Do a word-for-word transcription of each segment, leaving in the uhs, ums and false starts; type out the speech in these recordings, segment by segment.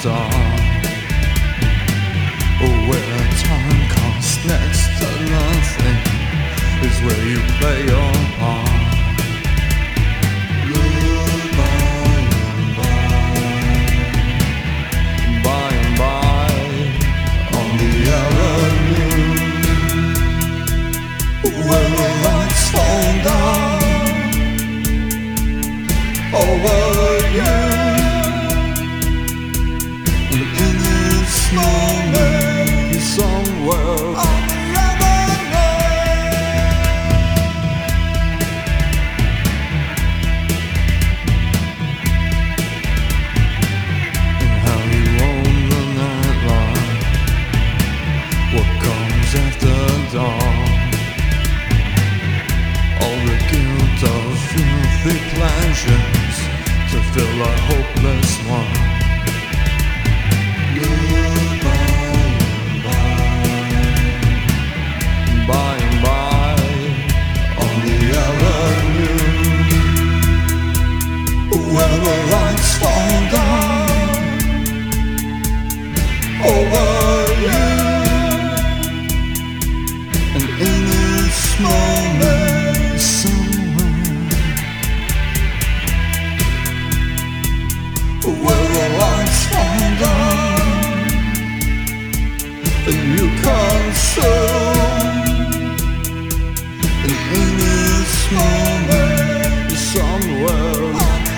dawn. Where time comes next to nothing is where you play your part. Goodbye and bye, by and by on the avenue, where the lights fall down over you. And in this moment, somewhere on the avenue, and how you own the nightlife, what comes after dawn, all the guilt of filthy pleasures to fill a hopeless one. By and by on the avenue, where the lights fall down over you. And in this moment somewhere, where the lights fall down and you consume. And in this moment, somewhere on the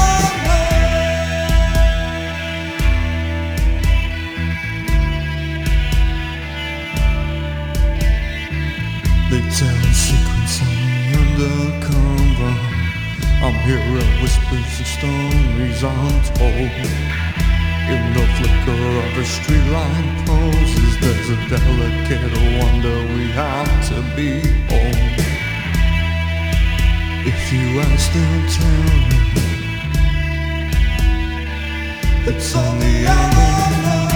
avenue, they tell secrets on the undercover. I'm hearing whispers and stories untold. In the flicker of a streetlight poses, there's a delicate wonder we have to behold. If you ask, they'll tell you it's on the avenue.